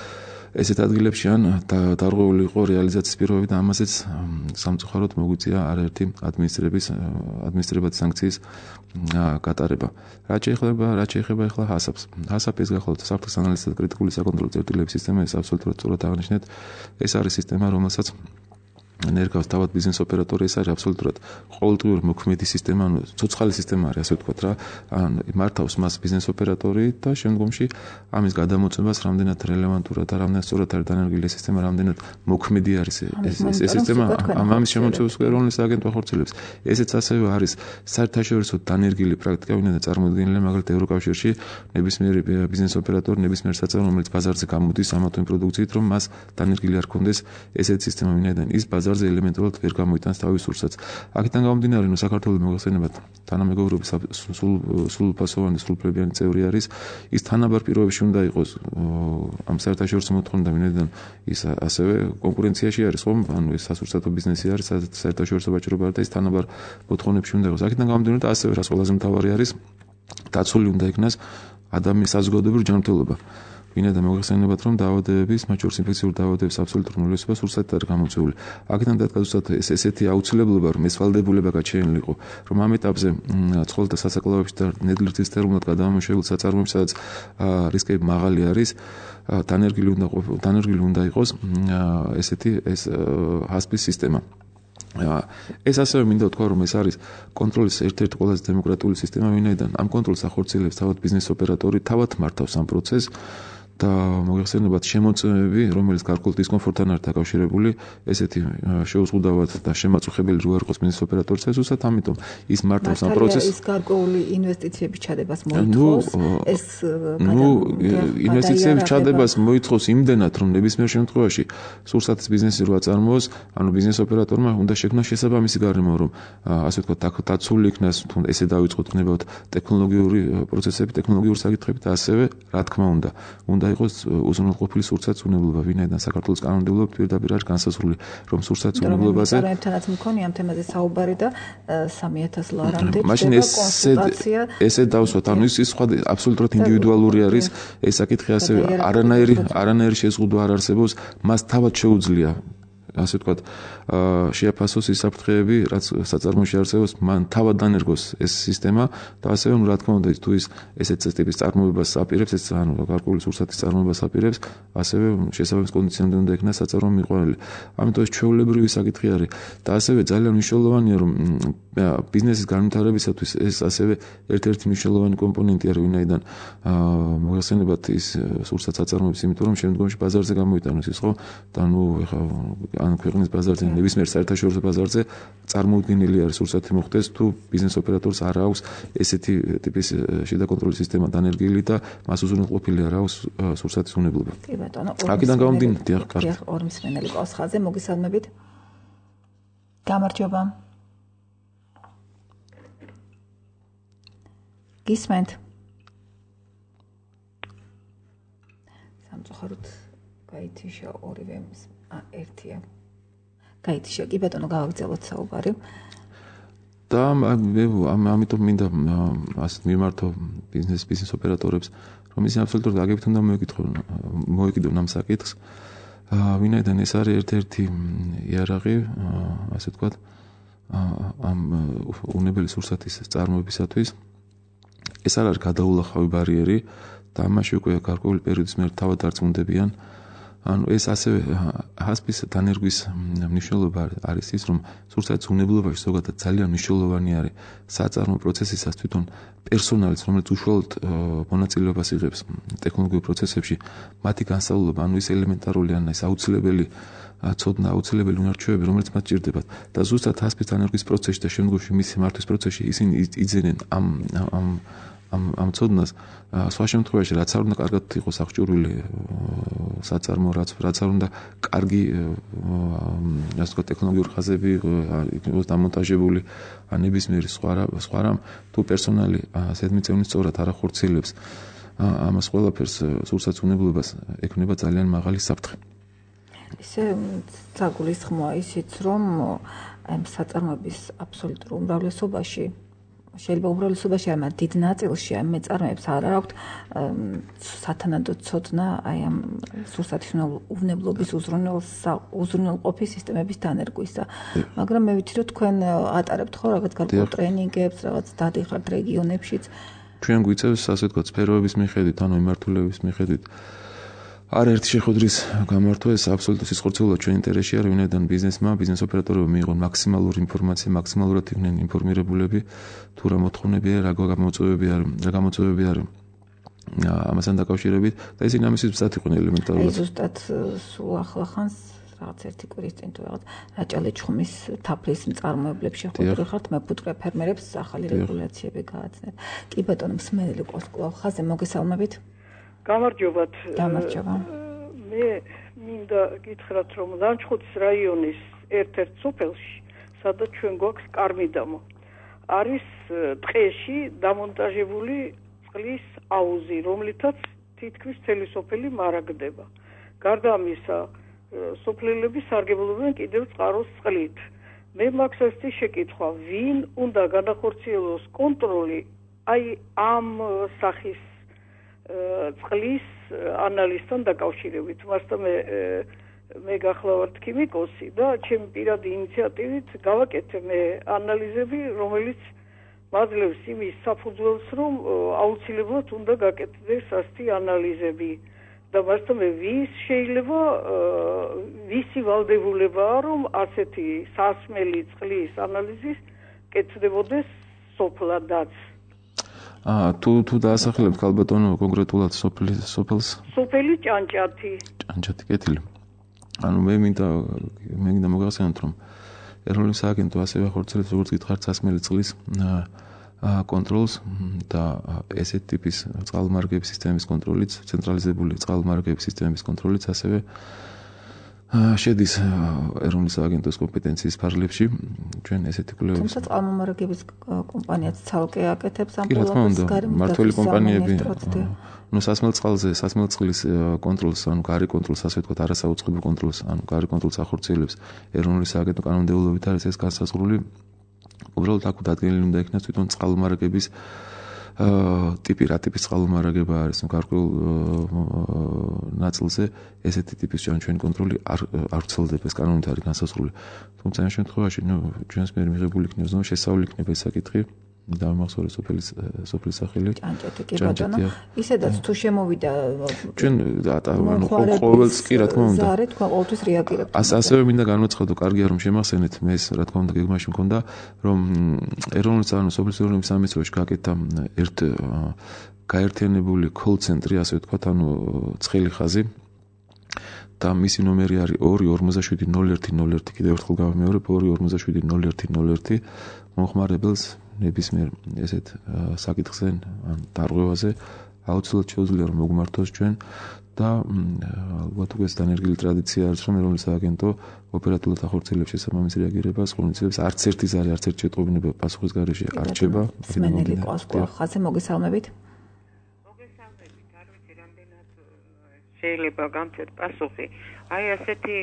ესეთ ადგილებში ან დარღვეული იყო რეალიზაციის პირობები და ამაზეც სამწუხაროდ მოგვიწია არაერთი ადმინისტრირებადი სანქციის გატარება. რაც შეეხება ახლა ჰასაპს. ჰასაპის გახლავთ საფრთხის ანალიზსა და კრიტიკული საკონტროლო წერტილების სისტემა, ეს აბსოლუტურად სწორად აღნიშნეთ. ეს არის სისტემა, რომელსაც ნერგავს თავად ბიზნეს ოპერატორი, ეს არის აბსოლუტურად ყოველდღიური მოქმედი სისტემა, ანუ ცოცხალი სისტემა არის, ასე ვთქვათ რა. ან მართავს მას ბიზნეს ოპერატორი და შემდგომში ამის გადამოწმებას რამდენად რელევანტურად და რამდენად სწორად არის დანერგილი ეს სისტემა, რამდენად მოქმედი არის ეს სისტემა, ამის შემოწმების ეროვნული სააგენტო ახორციელებს. ესეც ასევე არის საერთაშორისო დანერგილი პრაქტიკა, ვინაიდან წარმოადგენელია მაგალითად ევროკავშირში ნებისმიერი ბიზნეს ოპერატორი, ნებისმიერ საწარმო, რომელიც ბაზარზე გამოდის ამა თუ იმ პროდუქციით, რომ მას დანერგილი არ ქონდეს ესეთი სისტემა, ვინაიდან ის ბაზარზე ელემენტურად ვერ გამოიტანს თავის სურსათს. აქედან გამომდინარე, რომ საქართველოს მოგეხსენებათ თანამეგობრობის სრულფასოვანი სრულფლებიანი წევრი არის, ის თანაბარ პირობებში უნდა იყოს ამ საერთაშორისო მოთხოვნიდან, ვინაიდან ის ასევე კონკურენციაში არის, ხომ? ანუ ეს სასურსათო ბიზნესი არის, საერთაშორისო ვაჭრობა არის და ის თანაბარ მოთხოვნებში უნდა იყოს. აქედან გამომდინარე და ასევე რაც ყველაზე მთავარი არის, დაცული უნდა იქნას ადამიანის საზოგადოებრივი ჯანმრთელობა. ვინაიდან მოგეხსენებათ, რომ დაავადებების, მათ შორის ინფექციური დაავადებების აბსოლუტურ ნულესობა სურსათით არის გამოწვეული. აქედან დადგა ზუსტად ესეთი აუცილებლობა, რომ ეს ვალდებულება გაჩენილიყო, რომ ამ ეტაპზე ცხოველთა სასაკლაოებში და ნედლრთის თერმულად გადამამუშავებელ საწარმოებში, სადაც რისკები მაღალი არის, დანერგილი უნდა იყოს ეს ჰასპის სისტემა. ეს ასევე მინდა ვთქვა, რომ ეს არის კონტროლის ერთ-ერთი ყველაზე დემოკრატიული სისტემა, ვინაიდან ამ კონტროლს ახორციელებს თავად ბიზნეს ოპერატორი, თავად მართავს ამ პროცესს და მოგეხსენებათ შემოწმებები, რომელიც გარკვეულ დისკომფორტთან არის დაკავშირებული, ესეთი შეუზღუდავად და შემაწუხებელი რო არ იყოს ბიზნეს ოპერატორის ზუსტად ამიტომ ის მართავს ამ პროცესს. ის გარკვეული ინვესტიციების ჩადებას მოითხოვს, ეს ინვესტიციების ჩადებას მოითხოვს იმდენად, რომ ნებისმიერ შემთხვევაში სურსათის ბიზნესი რო აწარმოოს, ანუ ბიზნეს ოპერატორმა უნდა შექმნას შესაბამისი გარემო, რომ ასე ვთქვათ, დაცული იქნას, თუ ესე დავიწყოთ გნებავთ ტექნოლოგიური პროცესები, ტექნოლოგიური საკითხები და ასევე, რა თქმა უნდა იყოს უზრუნველყოფილი სურსათუნებლობა, ვინაიდან საქართველოს კანონმდებლობა პირდაპირ არის განსაზღვრული, რომ სურსათუნებლობაზე წარმოებთანაც მქონია ამ თემაზე საუბარი და 3000 ლარამდე მაშინ ესე დავსვათ, ანუ ის სხვა აბსოლუტურად ინდივიდუალური არის ეს საკითხი, ასევე არანაირი შეზღუდვა არ არსებობს, მას თავად შეუძლია ასე ვთქვათ, შეაფასოს ის საფრთხეები, რაც საწარმოში არსებობს, მან თავად დანერგოს ეს სისტემა და ასევე, რა თქმა უნდა, თუ ის ესეთ ტიპის წარმოებას აპირებს, ეს ანუ გარკვეული სურსათის წარმოებას აპირებს, ასევე შესაბამის კონდიციონები უნდა იქნას საწარმო მიყვანილი. ამიტომ ეს ჩვეულებრივი საკითხი არის და ასევე ძალიან მნიშვნელოვანია, რომ ბიზნესის განვითარებისათვის ეს ასევე ერთ-ერთი მნიშვნელოვანი კომპონენტი არის, ვინაიდან მოგეხსენებათ ის სურსათ საწარმოებს, იმიტომ რომ შემდგომში ბაზარზე გამოიტანოს ის, ხო? და ნუ ეხლა ან ქვეყნის ბაზარზე, ნებისმიერ საერთაშორისო ბაზარზე წარმოუდგენელი არის სურსათი მოხდეს, თუ ბიზნეს ოპერატორს არ აქვს ესეთი ტიპის შიდა კონტროლის სისტემა დანერგილი და მას უზრუნველყოფილი არ აქვს სურსათის უნებლობა. კი ბატონო, აქედან გამომდინარე, დიახ, კარგი. ორი მსმენელი ყავს ხაზზე, მოგესალმებით. გამარჯობა. გისმენთ. სამწუხაროდ გაითიშა ორივე ერთია. გაითიშა, კი ბატონო, გავაგრძელოთ საუბარი. და ამიტომ მინდა ასეთ მიმართო ბიზნეს ოპერატორებს, რომ ისინი აბსოლუტურად აგებით უნდა მოეკიდონ ამ საკითხს. ვინაიდან ეს არის ერთ-ერთი იარაღი, ასე ვთქვათ, ამ უნებელი სურსათის წარმოებისათვის. ეს არ არის გადაულახავი ბარიერი და ამაში უკვე გარკვეული პერიოდის მერე თავად დარწმუნდებიან. ანუ ეს ასევე ჰასპის დანერგვის მნიშვნელობა არის ის, რომ სურსათის უნებლობაში ზოგადად ძალიან მნიშვნელოვანი არის საწარმო პროცესისას თვითონ პერსონალის, რომელიც უშუალოდ მონაწილეობას იღებს ტექნოლოგიურ პროცესებში, მათი განსწავლება, ანუ ის ელემენტარული, ან ეს აუცილებელი ცოდნა, აუცილებელი უნარჩვევები, რომელიც მათ ჭირდებათ და ზუსტად ჰასპის დანერგვის პროცესში და შემდგომში მისი მართვის პროცესში ისინი იძენენ ამ ცოდნას სხვა შემთხვევაში რაც არ უნდა კარგად იყოს აღჭურვილი საწარმო, რაც არ უნდა კარგი ასე ვთქვათ ტექნოლოგიური ხაზები იყოს დამონტაჟებული ან ნებისმიერი სხვა რამ თუ პერსონალი ზედმიწევნით სწორად არ ახორციელებს ამას ყველაფერს სურსათუნებლობას ექნება ძალიან მაღალი საფრთხე. ისე საგულისხმოა ისიც რომ ამ საწარმოების აბსოლუტურ უმრავლესობაში შეიძლება უმრავლესობაში არ მაგრამ დიდ ნაწილში ამ მეწარმეებს არ აქვთ სათანადო ცოდნა აი ამ სურსათის უვნებლობის უზრუნველყოფის სისტემების დანერგვისა. მაგრამ მე ვიცი რომ თქვენ ატარებთ ხო რაღაც გარკვეულ ტრენინგებს, რაღაც დადიხართ რეგიონებშიც. ჩვენ გვიწევს ასე ვთქვათ სფეროების მიხედვით, ანუ მიმართულების მიხედვით. არაერთი შეხვედრის გამართვა ეს აბსოლუტურად სიხორცელოა ჩვენ ინტერესში არის, ვინაიდან ბიზნესმა, ბიზნეს ოპერატორებმა მიიღონ მაქსიმალური ინფორმაცია, მაქსიმალურად იქნენ ინფორმირებულები, თუ რა მოთხოვნებია, რა გამოწვევები არის ამასთან დაკავშირებით და ისინი ამისთვის მზად იყვნენ ელემენტარულად. აი ზუსტად სულ ახლახანს რაღაც ერთი კვირის წინ თუ რაღაც რაჭა-ლეჩხუმის თაფლის მწარმოებლებს შეხვედრი ხართ, მეფუტკრე ფერმერებს ახალი რეგულაციები გააცნეთ. კი ბატონო, მსმენელი ყავს კვლავ ხაზზე, მოგესალმებით. გამარჯობათ. გამარჯობა. მე მინდა გითხრათ, რომ ლანჩხუთის რაიონის ერთ-ერთ სოფელში, სადაც ჩვენ გვაქვს კარმიდამო, არის ტყეში დამონტაჟებული წყლის აუზი, რომლითაც თითქმის მთელი სოფელი მარაგდება. გარდა ამისა, სოფლელები სარგებლობენ კიდევ წყაროს წყლით. მე მაქვს ერთი შეკითხვა, ვინ უნდა განახორციელოს კონტროლი აი ამ სახის წყლის ანალიზთან დაკავშირებით. მასთან მე გახლავართ ქიმიკოსი და ჩემი პირადი ინიციატივით გავაკეთე მე ანალიზები, რომელიც მაძლევს იმის საფუძველს, რომ აუცილებლად უნდა გაკეთდეს ასეთი ანალიზები. და მასთან ვის შეიძლება ვისი ვალდებულებაა, რომ ასეთი სასმელი წყლის ანალიზის კეთდებოდეს სოფლადაც. თუ დაასახელებთ ქალბატონო კონკრეტულად სოფელს? სოფელი ჭანჭათი. ჭანჭათი კეთილი. ანუ მე მინდა მოგახსენოთ, რომ ეროვნული სააგენტო ასევე ახორციელებს როგორც გითხართ სასმელი წყლის კონტროლს და ესეთ ტიპის წყალმარაგების სისტემის კონტროლიც, ცენტრალიზებული წყალმარაგების სისტემის კონტროლიც ასევე შედის ეროვნული სააგენტოს კომპეტენციის ფარგლებში. ჩვენ ესეთი კვლევები. თუმცა წყალმომარაგების კომპანიაც ცალკე აკეთებს ამ ყველაფერს მმართველი კომპანიები. ნუ სასმელ წყლის კონტროლს, ანუ გარე კონტროლს, ასე ვთქვათ, არასაუწყებელ კონტროლს, ანუ გარე კონტროლს ახორციელებს ეროვნული სააგენტო კანონმდებლობით არის ეს განსაზღვრული. უბრალოდ აქ დადგენილი უნდა იქნას თვითონ წყალმომარაგების ტიპი, რა ტიპის წყალმომარაგება არის, გარკვეულ ნაწილზე ესეთი ტიპის ჩვენ კონტროლი არ ვრცელდება, ეს კანონით არის განსაზღვრული. თუმცა ამ შემთხვევაში, ჩვენს მიერ მიღებული იქნება ზონა შესწავლილი იქნება ეს საკითხი. და მახსოვს სოფლის სახელი ჭანჭათი კი ბატონო ისედაც თუ შემოვიდა ჩვენ ყოველს კი რა თქმა უნდა ზარე თქვა ყოველთვის რეაგირებთ ასევე მინდა განვაცხადო კარგია რომ შემახსენეთ მე ეს რა თქმა უნდა გეგმაში მქონდა რომ ეროვნული სოფლის ეროვნული სამინისტროში გაკეთდა ერთ გაერთიანებული call ცენტრი ასე ვთქვათ ანუ ცხელი ხაზი და მისი ნომერი არის 2470101 კიდევ ერთხელ გავამეორებ 2470101 მომხმარებელს ნებისმიერ ესეთ საკითხზე ან დარღვევაზე აუცილებლად შეუძლია რომ მოგმართოს ჩვენ და ალბათ უკვე ეს დანერგილი ტრადიცია არის რომ ეროვნული სააგენტო ოპერატიულად ახორციელებს შესაბამის რეაგირებას ღონისძიებს არც ერთი ზარი არც ერთი შეტყობინება პასუხის გარეშე არ რჩება მსმენელი ყავს ხაზე მოგესალმებით არ ვიცი რამდენად შეიძლება გამწეთ პასუხი აი ასეთი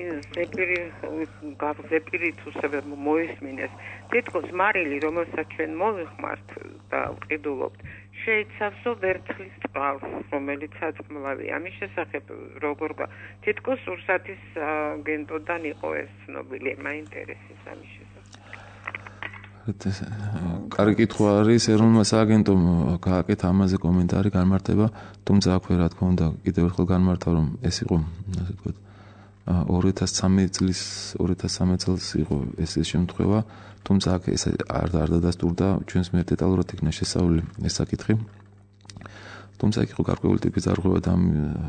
ზეპირი თუ მოისმინეს თითქოს მარილი რომელსაც ჩვენ მოვიხმართ და ვყიდულობთ შეიცავსო ვერცხლის წყალს რომელიც საწმლავია ამის შესახებ როგორ თითქოს სურსათის აგენტოდან იყო ეს ცნობილი მაინტერესებს ამის შესახებ კარგი კითხვა არის, ეროვნულმა სააგენტომ გააკეთა ამაზე კომენტარი, განმარტება, თუმცა აქვე რა თქმა უნდა კიდევ ერთხელ განმართავ, რომ ეს იყო, ასე ვთქვათ, 2013 წელს იყო ეს შემთხვევა, თუმცა აქ ეს არ დადასტურდა, ჩვენს მიერ დეტალურად იქნა შესწავლილი ეს საკითხი. თუმცა იქ იყო გარკვეული ტიპის დარღვევა და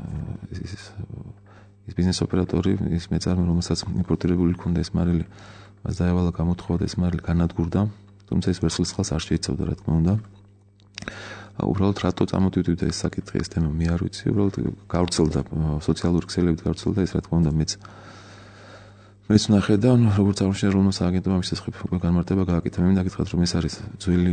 ის ბიზნეს ოპერატორი, ის მეწარმე, რომელსაც იმპორტირებული ჰქონდა ეს მარილი, მას დაევალა გამოთხოვა და ეს მარილი განადგურდა, თუმცა ეს ვერცხლის წყალს არ შეიცავდა, რა თქმა უნდა. უბრალოდ რატო წამოდივდით ეს საკითხი, ეს თემა მე არ ვიცი, უბრალოდ გავრცელდა სოციალური ქსელებით გავრცელდა ეს, რა თქმა უნდა, მეც ვნახე და როგორც აღნიშნე ეროვნულ სააგენტომ ამის შესახებ განმარტება გააკეთა. მე მინდა გითხრათ, რომ ეს არის ძველი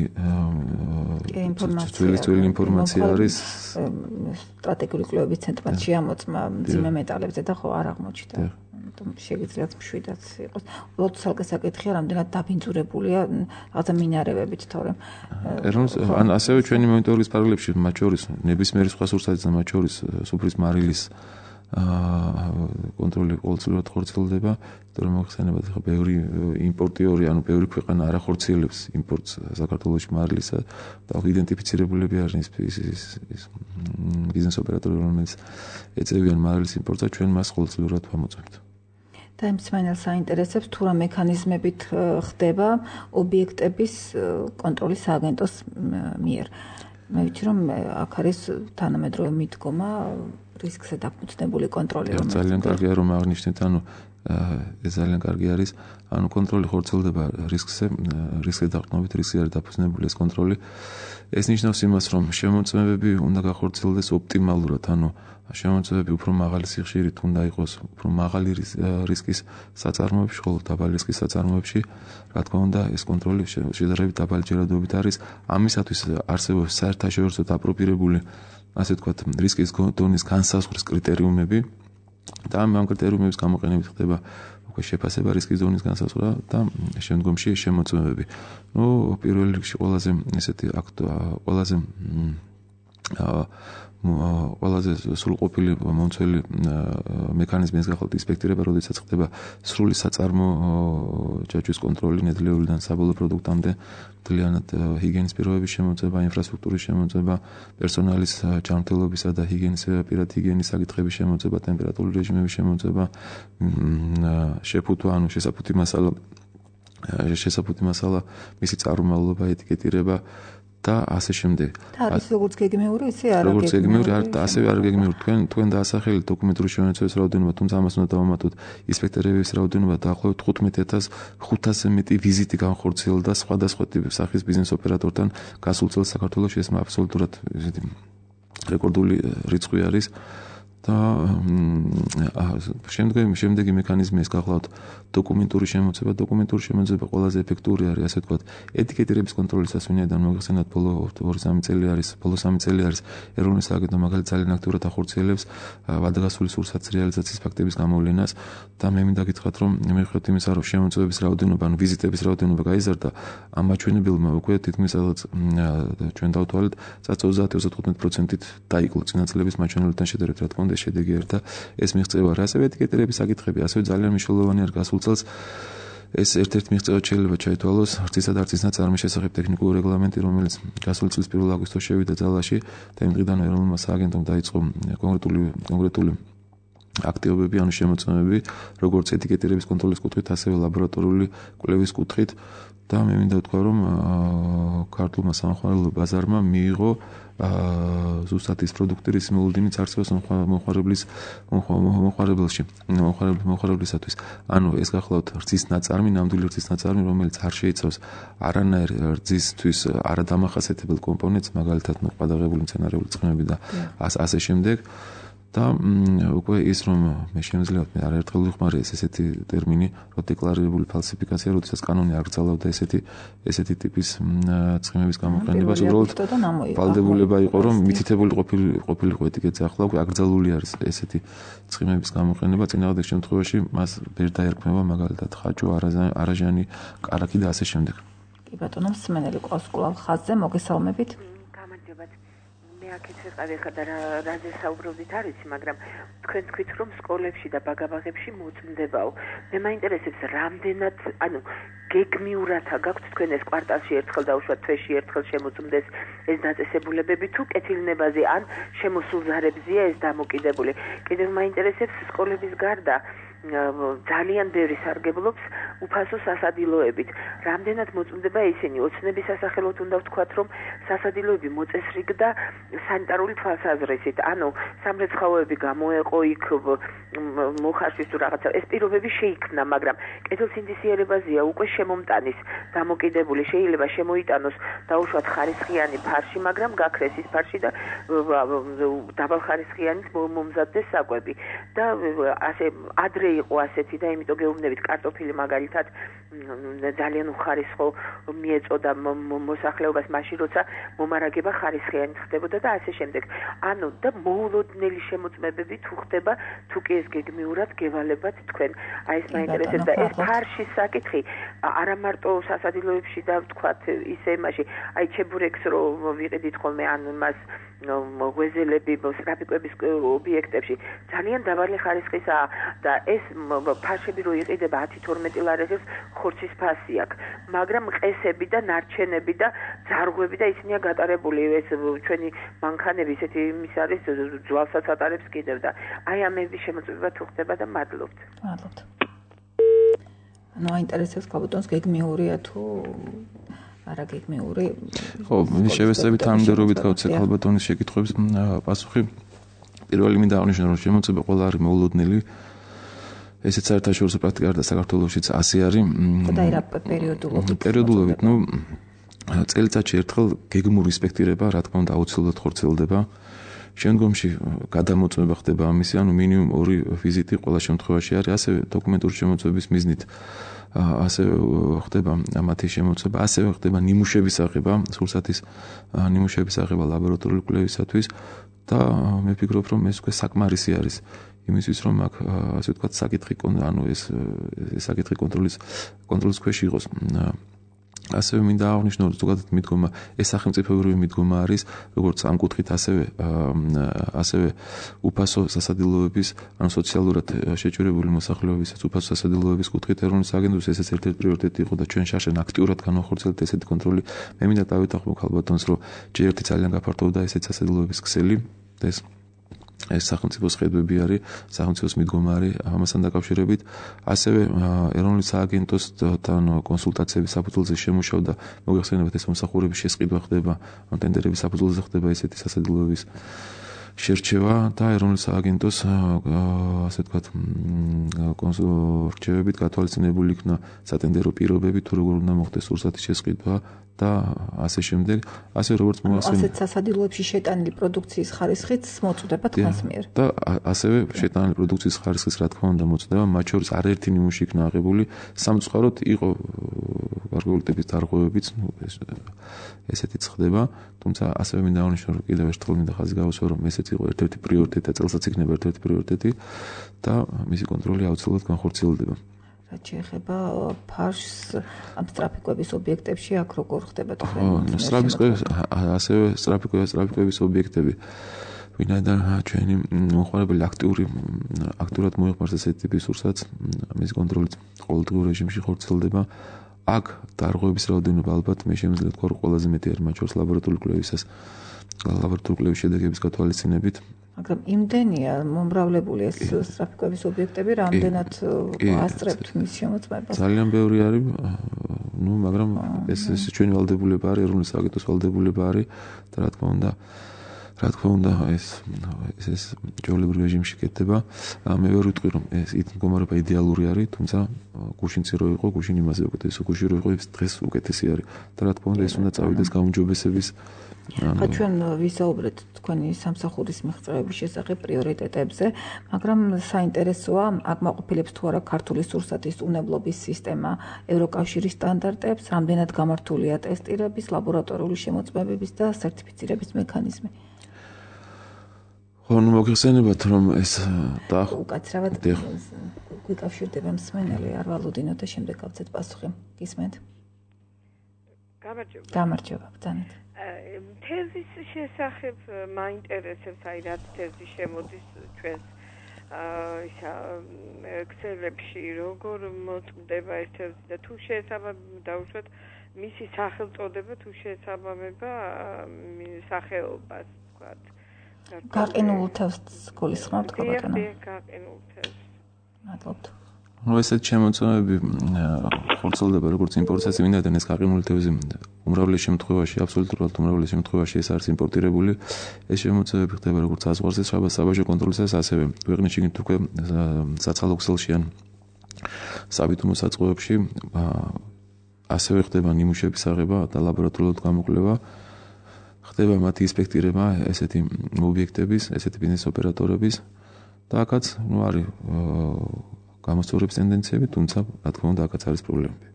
ინფორმაცია არის სტრატეგიული კვლევების ცენტრმა შეამოწმა მძიმე მეტალებზე და ხო არ აღმოჩნდა. შეგიძლიათ მშვიდად იყოს. უბრალოდ ცალკე საკითხია, რამდენად დაბინძურებულია რაღაცა მინარევებით, თორემ ან ასევე ჩვენი მონიტორინგის პარალელებში, მათ შორის ნებისმიერი სხვა სურსათის და მათ შორის სუფრის მარილის კონტროლი ყოველწლიურად ხორციელდება, იმიტომ რომ მოიხსენებათ, ხა ბევრი იმპორტიორი, ანუ ბევრი ქვეყანა არ ახორციელებს იმპორტს საქართველოში მარილისა და იდენტიფიცირებულები არიან ის ბიზნეს ოპერატორები, რომელიც ეწევიან მარილის იმპორტს და ჩვენ მას ყოველწლიურად ვამოწმებთ. და იმ მსმენელს საინტერესებს თუ რა მექანიზმებით ხდება ობიექტების კონტროლის სააგენტოს მიერ. მე ვიცი რომ აქ არის თანამედროვე მიდგომა რისკზე დაფუძნებული კონტროლი, რომელიც ძალიან კარგია რომ აღნიშნეთ, ანუ ეს ძალიან კარგი არის, ანუ კონტროლი ხორციელდება რისკზე დაყრდნობით, რისკზე არის დაფუძნებული ეს კონტროლი. ეს ნიშნავს იმას, რომ შემოწმებები უნდა გახორციელდეს ოპტიმალურად, ანუ შემოწმებები უფრო მაღალი სიხშირით უნდა იყოს, უფრო მაღალი რისკის საწარმოებში, ხოლო დაბალი რისკის საწარმოებში, რა თქმა უნდა, ეს კონტროლი შედარებით დაბალი ჯერადობით არის. ამისათვის არსებობს საერთაშორისო დაპრობირებული, ასე ვთქვათ, რისკის დონის განსაზღვრის კრიტერიუმები და ამ კრიტერიუმების გამოყენებით ხდება უკვე შეფასება რისკის დონის განსაზღვრა და შემდგომში შემოწმებები. პირველ რიგში ყველაზე სრულყოფილი მომცველი მექანიზმი ეს გახლავთ ინსპექტირება, როდესაც ხდება სრული საწარმო ჯაჭვის კონტროლი ნედლეულიდან საბოლოო პროდუქტამდე, მთლიანად ჰიგიენის პირობების შემოწმება, ინფრასტრუქტურის შემოწმება, პერსონალის ჯანმრთელობისა და ჰიგიენის პირად ჰიგიენის საკითხების შემოწმება, ტემპერატურული რეჟიმების შემოწმება, შეფუთვა, ანუ შესაფუთი მასალა, მისი წარმომავლობა, ეტიკეტირება და ასე შემდეგ. და არის როგორც გეგმიური, ისე არა როგორც გეგმიური, ასევე არ გეგმიური. თქვენ დაასახელეთ დოკუმენტური შემოწმების რაოდენობა, თუმცა ამას უნდა დავამატოთ ინსპექტორების რაოდენობა, დაახლოებით 15,500-ზე მეტი ვიზიტი განხორციელდა სხვადასხვა ტიპის სახის ბიზნეს ოპერატორთან გასულ წელს საქართველოში. ეს აბსოლუტურად რეკორდული რიცხვი არის. და შემდეგი მექანიზმი ეს გახლავთ დოკუმენტური შემოწმება. დოკუმენტური შემოწმება ყველაზე ეფექტური არის, ასე ვთქვათ, ეტიკეტირების კონტროლისას, ვინაიდან მოიხსენათ ბოლო 2-3 წელი არის ეროვნული სააგენტო მაგალითად ძალიან აქტიურად ახორციელებს ვადაგასული სურსათის რეალიზაციის ფაქტების გამოვლენას და მე მინდა გითხრათ, რომ მიუხედავად იმისა, რომ შემოწმების რაოდენობა, ანუ ვიზიტების რაოდენობა გაიზარდა, ამ მაჩვენებელმა უკვე თითქმის ჩვენ დავთვალეთ 30-35%-ით დაიკლო წინა წლების მაჩვენებელთან შედარებით, რა თქმა უნდა შედეგი ერთა ეს მიღწევა არის. ასევე ეტიკეტირების საკითხები ასევე ძალიან მნიშვნელოვანი არის გასულ წელს. ეს ერთ-ერთი მიღწევა შეიძლება ჩაითვალოს რძისა და არწის ნაწარმის შესახებ ტექნიკური რეგლამენტი, რომელიც გასული წლის 1 აგვისტოს შევიდა ძალაში და იმ დღიდან ეროვნულმა სააგენტომ დაიწყო კონკრეტული აქტივობები, ანუ შემოწმებები, როგორც ეტიკეტირების კონტროლის კუთხით, ასევე ლაბორატორიული კვლევის კუთხით და მე მინდა ვთქვა, რომ ქართულმა სამხმარებლო ბაზარმა მიიღო ზუსტად ის პროდუქტი, რის მოლოდინიც არსებობს მომხმარებლისათვის. ანუ ეს გახლავთ რძის ნაწარმი, ნამდვილი რძის ნაწარმი, რომელიც არ შეიცავს არანაირ რძისთვის არადამახასიათებელ კომპონენტს, მაგალითად ყადაღებული მცენარეული წყემები და ასე შემდეგ. და უკვე ის რომ მე შემიძლია არაერთხელ ვიხმარე ესეთი ტერმინი, რომ დეკლარირებული ფალსიფიკაცია, როდესაც კანონი აკრძალავდა ესეთი ტიპის ცხიმების გამოყენებას, უბრალოდ ვალდებულება იყო, რომ მითითებული ყოფილიყო ეტიკეტზე, ახლა უკვე აკრძალული არის ესეთი ცხიმების გამოყენება, წინააღმდეგ შემთხვევაში მას ვერ დაერქმევა მაგალითად ხაჭო, არაჟანი, კარაკი და ასე შემდეგ. კი ბატონო, მსმენელი ყავს კვლავ ხაზზე, მოგესალმებით. გამარჯობათ. მე მე აქეთ ვიყავი ხა და რაზე საუბრობდით არის, მაგრამ თქვენ თქვით რომ სკოლებში და ბაგაბაღებში მოწმდებაო. მე მაინტერესებს რამდენად, ანუ გეგმიურათა გაქვთ თქვენ ეს კვარტალში ერთხელ და უშუალოდ თვეში ერთხელ შემოწმდეს ეს დაწესებულებები თუ კეთილნებაზე ან შემოსულ ზარებზეა ეს დამოკიდებული. კიდევ მაინტერესებს სკოლების გარდა ძალიან ბევრი სარგებლობს უფასო სასადილოებით. რამდენად მოწმდება ისინი? ოცნების სასახელოდ უნდა ვთქვათ, რომ სასადილოები მოწესრიგდა სანიტარული თვალსაზრისით. ანუ სამრეცხაოები გამოეყო იქ მოხარშვის თუ რაღაცა. ეს პირობები შეიქმნა, მაგრამ კეთილსინდისიერებაზეა უკვე შემომტანის დამოკიდებული. შეიძლება შემოიტანოს დაუშვათ ხარისხიანი ფარში, მაგრამ გაქრეს ის ფარში და დაბალხარისხიანით მომზადდეს საკვები. და ასე ადრე იყო ასეთი და იმიტომ გეუბნებით კარტოფილი მაგალითად ძალიან უხარისხო მიეწოდა მოსახლეობას მაშინ როცა მომარაგება ხარისხიანი ხდებოდა და ასე შემდეგ. ანუ და მოულოდნელი შემოწმებები თუ ხდება თუ კი ეს გეგმიურად გევალებათ თქვენ. აი ეს მაინტერესებს და ეს ფარშის საკითხი არა მარტო სასადილოებში და ვთქვათ ისე იმაში აი ჩებურეკს რომ ვიყიდით ხოლმე ან მას ღვეზელები სტრაფიკების ობიექტებში ძალიან დაბალი ხარისხისაა და ეს ფაშები რო იყიდება 10-12 ლარებს ხორცის ფასი აქვს, მაგრამ ყესები და ნარჩენები და ძარღვები და ისინია გატარებული ეს ჩვენი მანქანები ისეთი იმის არის ძვალსაც ატარებს კიდევ და აი ამების შემოწმება თუ ხდება და მადლობთ. მადლობთ. ანუ აინტერესებს კაბოტონს გეგმიურია თუ არა გეგმიური. ხო, მის შევესწრებით თანმიმდევრობით გავცე კალბატონის შეკითხვების პასუხი. პირველი მინდა აღნიშნო, რომ შემოწმება ყველა არის მოულოდნელი. ესეც საერთაშორისო პრაქტიკა და საქართველოშიც ასე არის. და რა პერიოდულობით? პერიოდულობით, წელიწადში ერთხელ გეგმური ინსპექტირება, რა თქმა უნდა, აუცილებლად ხორციელდება. შემდგომში გადამოწმება ხდება ამისი, ანუ მინიმუმ 2 ვიზიტი ყველა შემთხვევაში არის, ასევე დოკუმენტური შემოწმების მიზნით. ასევე ხდება მათი შემოწმება, ასევე ხდება ნიმუშების აღება, სურსათის ნიმუშების აღება ლაბორატორიული კვლევისათვის და მე ვფიქრობ, რომ ეს უკვე საკმარისი არის იმისთვის, რომ აქ ასე ვთქვათ, საკითხი, ანუ ეს საკითხი კონტროლის ქვეშ იყოს. ასევე მინდა აღნიშნო, რომ ზოგადად მიდგომა ეს სახელმწიფოებრივი მიდგომა არის, როგორც ამ კუთხით, ასევე უფასო სასადილოების, ანუ სოციალურად შეჭირებული მოსახლეობისაც უფასო სასადილოების კუთხით ეროვნული სააგენტოს ესეც ერთ-ერთი პრიორიტეტი იყო და ჩვენ შარშან აქტიურად განვახორციელებთ ესეთი კონტროლი. მე მინდა დავეთანხმო ქალბატონს, რომ ჯერერთი ძალიან გაფართოვდა ესეთი სასადილოების ქსელი და ეს სახელმწიფოს ხედვები არის, სახელმწიფოს მიდგომა არის ამასთან დაკავშირებით. ასევე ეროვნული სააგენტოსთან კონსულტაციების საფუძველზე შემუშავდა, მოგეხსენებათ ეს მომსახურების შესყიდვა ხდება, ტენდერების საფუძველზე ხდება ესეთი სასადილოების შერჩევა და ეროვნული სააგენტოს ასე ვთქვათ რჩევებით გათვალისწინებული იქნა სატენდერო პირობები, თუ როგორ უნდა მოხდეს სურსათის შესყიდვა და ასე შემდეგ, ასე როგორც მოახსენე. ასეთ სასადილოებში შეტანილი პროდუქციის ხარისხიც მოწვდება თქვენს მიერ. და ასევე შეტანილი პროდუქციის ხარისხიც რა თქმა უნდა მოწვდება, მათ შორის არაერთი ნიმუში იქნა აღებული, სამწუხაროდ იყო გარკვეული ტიპის დარღვევებიც, ესეთიც ხდება, თუმცა ასევე მინდა აღნიშნო, რომ კიდევ ერთხელ მინდა ხაზი გავუსვა, რომ ესეც იყო ერთ-ერთი პრიორიტეტი და წელსაც იქნება ერთ-ერთი პრიორიტეტი და მისი კონტროლი აუცილებლად განხორციელდება. რაც შეეხება ფარშს ამ სტრაფიკების ობიექტებში, აქ როგორ ხდება თქვენ? ასევე სტრაფიკების ობიექტები. ვინაიდან ჩვენი მომხმარებელი აქტიურად მოიხმარს ესეთი ტიპის სურსათს, მის კონტროლით ყოველდღიურ რეჟიმში ხორციელდება. აქ დარღვევების რაოდენობა ალბათ მე შემიძლია ვთქვა, რომ ყველაზე მეტი არის მათ შორის ლაბორატორიული კვლევის შედეგების გათვალისწინებით. მაგრამ იმდენია მომრავლებული ეს სტრაფიკების ობიექტები, რამდენად ასწრებთ მის შემოწმებას? ძალიან ბევრი არის, მაგრამ ეს ჩვენი ვალდებულება არის, ეროვნული სააგენტოს ვალდებულება არის და რა თქმა უნდა ეს ჯოლებრივ რეჟიმში კეთდება. მე ვერ ვიტყვი, რომ ეს მდგომარეობა იდეალური არის, თუმცა გუშინც რო იყო, გუშინ იმაზე უკეთესი, გუშინ რო იყო, დღეს უკეთესი არის. და რა თქმა უნდა ეს უნდა წავიდეს გაუმჯობესების ჩვენ ვისაუბრეთ თქვენი სამსახურის მიღწევების შესახებ პრიორიტეტებზე, მაგრამ საინტერესოა, აქ მაყოფილებს თუ არა ქართული სურსათის უნებლობის სისტემა ევროკავშირის სტანდარტებს, რამდენად გამართულია ტესტირების, ლაბორატორიული შემოწმებების და სერტიფიცირების მექანიზმი. ხო, მოგეხსენებათ, რომ ეს უკაცრავად გვიკავშირდება მსმენელი, არ ვალოდინოთ და შემდეგ გავცეთ პასუხი. გისმენთ? გამარჯობა, ბრძანეთ. თეზის შესახებ მაინტერესებს, რაც თეზი შემოდის ჩვენს ისა ექსელებში, როგორ მოწყდება ეს თეზი და თუ შეესაბამება დაუშვათ მისი სახელწოდება, თუ შეესაბამება სახეობას, ვთქვათ. გაყინულ თევზს გულისხმობთ, ხო ბატონო? გაყინულ თევზს. მადლობთ. ესეთ შემოწმებები ხორციელდება როგორც იმპორტსაც მინდათ ეს გაყინული თევზი უმრავლეს შემთხვევაში აბსოლუტურად უმრავლეს შემთხვევაში ეს არის იმპორტირებული ეს შემოწმებები ხდება როგორც საზღვარზე საბაჟო კონტროლისას ასევე ქვეყნის შიგნით უკვე საცხალო ქსელში ან საბიტუმო საწყობებში ასევე ხდება ნიმუშების აღება და ლაბორატორიულად გამოკვლევა ხდება მათი ინსპექტირება ესეთი ობიექტების ესეთი ბიზნეს ოპერატორების და აქაც არის გამოსწორების ტენდენციები, თუმცა რა თქმა უნდა აქაც არის პრობლემები.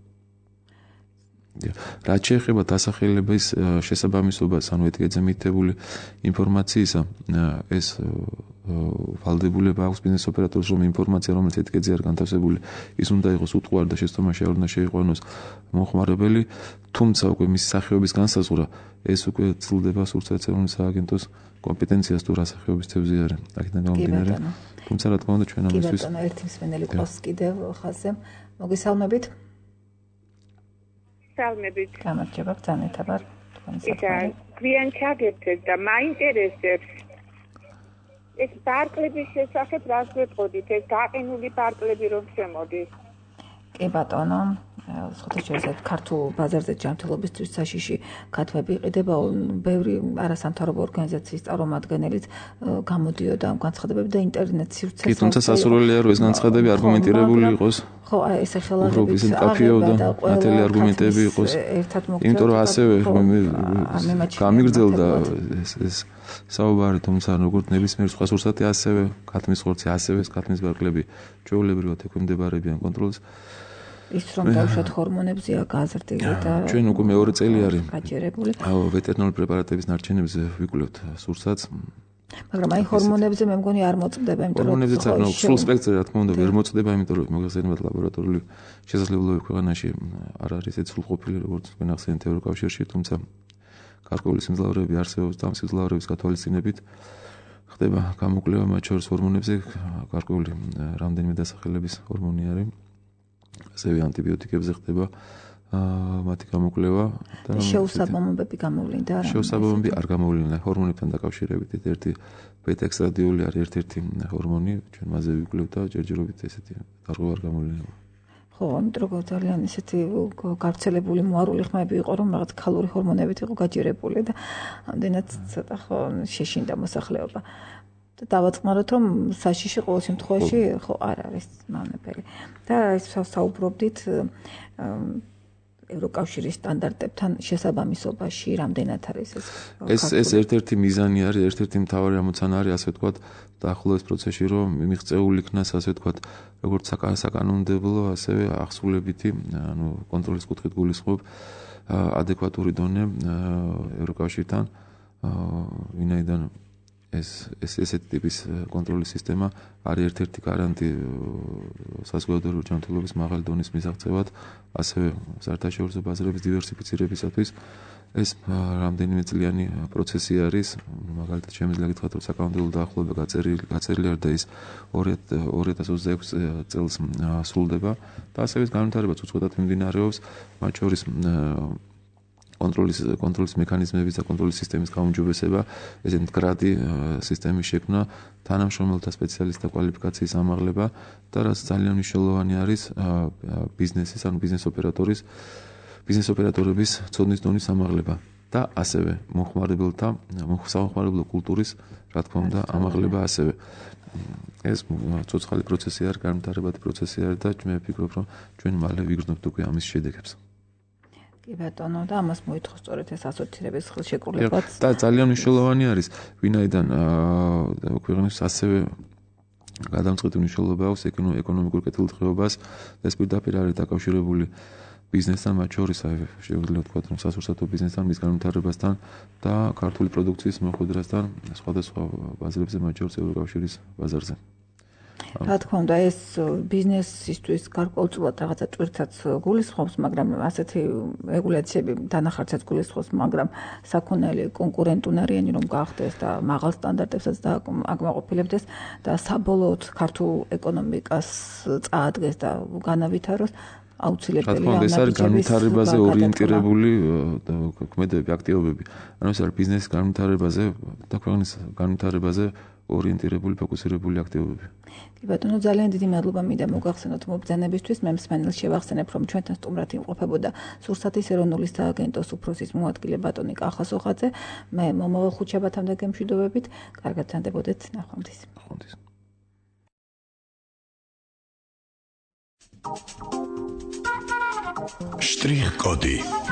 რაც შეეხება დასახელების შესაბამისობას, ანუ ეტიკეტზე მითითებული ინფორმაციისა, ეს ვალდებულება აქვს ბიზნეს ოპერატორს, რომ ინფორმაცია, რომელიც ეტიკეტზე არის განთავსებული, ის უნდა იყოს უტყუარი და შეცდომაში არ უნდა შეიყვანოს მომხმარებელი, თუმცა უკვე მის სახეობის განსაზღვრა ეს უკვე ცდილდება სურსათმოქმედო სააგენტოს კომპეტენციას თუ რა სახეობის თევზი არის. აქედან გამომდინარე, თუმცა რა თქმა უნდა ჩვენ ამისთვის კი ბატონო, ერთი მსმენელი ყავს კიდევ ხაზზე. მოგესალმებით. სალმებით. გამარჯობა, ბრძანეთ აბა თქვენი საქმე. გვიან ჩაგერთეთ და მაინტერესებს ეს პარკლების შესახებ რას ვეთყოდით, ეს გაყინული პარკლები რომ შემოდის. კი ბატონო, სხვათაშორისად ქართულ ბაზარზე ჯანმრთელობისთვის საშიში ქათმები იყიდება, ბევრი არასამთავრობო ორგანიზაციის წარმომადგენელიც გამოდიოდა ამ განცხადებები და ინტერნეტ სივრცეზე. კი, თუმცა სასურველია რომ ეს განცხადები არგუმენტირებული იყოს. ხო, ეს ხელოვნების აღება და ნათელი არგუმენტები იყოს. იმიტომ რომ ასევე გამიგრძელდა ეს საუბარი, თუმცა როგორც ნებისმიერ სხვა სურსათი ასევე ქათმის ხორცი, ასევე ეს ქათმის ბარკლები ჩვეულებრივად ექვემდებარებიან კონტროლს. ის რომ დავუშვათ ჰორმონებზეა გაზრდილი და ჩვენ უკვე მეორე წელი არის გაჯერებული. ვეტერინარული პრეპარატების ნარჩენებზე ვიკვლევთ სურსათს. მაგრამ აი ჰორმონებზე მე მგონი არ მოწმდება, იმიტომ რომ ჰორმონებზეც არ სულ სპექტრი რა თქმა უნდა ვერ მოწმდება, იმიტომ რომ მოგეხსენებათ ლაბორატორიული შესაძლებლობები ქვეყანაში არ არის ეს სრულყოფილი როგორც თქვენ ახსენეთ ევროკავშირში, თუმცა გარკვეული სიმძლავრეები არსებობს და ამ სიმძლავრეების გათვალისწინებით ხდება გამოკვლევა მათ შორის ჰორმონებზე, გარკვეული რამდენიმე დასახელების ჰორმონი არის. ასევე ანტიბიოტიკებზე ხდება მათი გამოკვლევა და შეუსაბამობები გამოვლინდა არა? შეუსაბამობები არ გამოვლინდა ჰორმონებთან დაკავშირებით. ერთი ბეტა ექსტრადიული არის ერთ-ერთი ჰორმონი, ჩვენ მასზე ვიკვლევთ და ჯერჯერობით ესეთი დარღვევა არ გამოვლინდა. ხო, იმიტომ რომ ძალიან ესეთი გავრცელებული მოარული ხმები იყო, რომ რაღაც ქალური ჰორმონებით იყო გაჯერებული და ამდენად ცოტა ხო შეშინდა მოსახლეობა. დავაწყნაროთ რომ საშიში ყოველ შემთხვევაში ხო არ არის მავნებელი და ეს საუბრობდით ევროკავშირის სტანდარტებთან შესაბამისობაში რამდენად არის ეს ერთ-ერთი მიზანი არის, ერთ-ერთი მთავარი ამოცანა არის, ასე ვთქვათ, დაახლოების პროცესში რომ მიღწეული იქნას, ასე ვთქვათ, როგორც საკანონმდებლო, ასევე ახსულებითი, ანუ კონტროლის კუთხით გულისხმობ ადეკვატური დონე ევროკავშირთან, ვინაიდან ესეთი ტიპის კონტროლის სისტემა არის ერთ-ერთი გარანტი საზოგადოებრივი ჯანმრთელობის მაღალი დონის მისაღწევად, ასევე საერთაშორისო ბაზრების დივერსიფიცირებისათვის. ეს რამდენიმე წლიანი პროცესი არის, მაგალითად შემიძლია გითხრათ, რომ საკანონმდებლო დაახლოება გაწერილი არის და ის 2026 წელს სრულდება და ასევე ეს განვითარებაც უწყვეტად მიმდინარეობს, მათ შორის კონტროლის მექანიზმების და კონტროლის სისტემის გაუმჯობესება, ესე მდგრადი სისტემის შექმნა, თანამშრომელთა სპეციალისტთა კვალიფიკაციის ამაღლება და რაც ძალიან მნიშვნელოვანი არის ბიზნესის, ანუ ბიზნეს ოპერატორების ცოდნის დონის ამაღლება და ასევე მომხმარებელთა სამომხმარებლო კულტურის, რა თქმა უნდა, ამაღლება ასევე. ეს ცოცხალი პროცესი არის, განვითარებადი პროცესი არის და მე ვფიქრობ, რომ ჩვენ მალე ვიგრძნობთ უკვე ამის შედეგებს. კი ბატონო, და ამას მოითხოვს სწორედ ეს ასოცირების ხელშეკრულებაც. და ძალიან მნიშვნელოვანი არის, ვინაიდან ქვეყნის ასევე გადამწყვეტი მნიშვნელობა აქვს ეკონომიკურ კეთილდღეობას, ეს პირდაპირ არის დაკავშირებული ბიზნესთან, მათ შორის შეგვიძლია ვთქვათ, რომ სასურსათო ბიზნესთან, მის განვითარებასთან და ქართული პროდუქციის მოხვედრასთან სხვადასხვა ბაზრებზე, მათ შორის ევროკავშირის ბაზარზე. რა თქმა უნდა, ეს ბიზნესისთვის გარკვეულწილად რაღაცა ჭვირთაც გულისხმობს, მაგრამ ასეთი რეგულაციები დანახარცაც გულისხმობს, მაგრამ საქონელი კონკურენტუნარიანი რომ გახდეს და მაღალ სტანდარტებსაც აკმაყოფილებდეს და საბოლოოდ ქართულ ეკონომიკას წაადგეს და განავითაროს აუცილებელია ეს არის განვითარებაზე ორიენტირებული ქმედებები, აქტივობები. ანუ ეს არის ბიზნესის განვითარებაზე და ქვეყნის განვითარებაზე ორიენტირებული, ფოკუსირებული აქტივობები. კი ბატონო, ძალიან დიდი მადლობა მინდა მოგახსენოთ მობრძანებისთვის. მე მსმენელს შევახსენებ, რომ ჩვენთან სტუმრად იმყოფებოდა სურსათის ეროვნული სააგენტოს უფროსის მოადგილე ბატონი კახასოხაძე. მე მომავალ ხუთშაბათამდე გემშვიდობებით. კარგად ზანდებოდეთ, ნახვამდის. Штрих-коди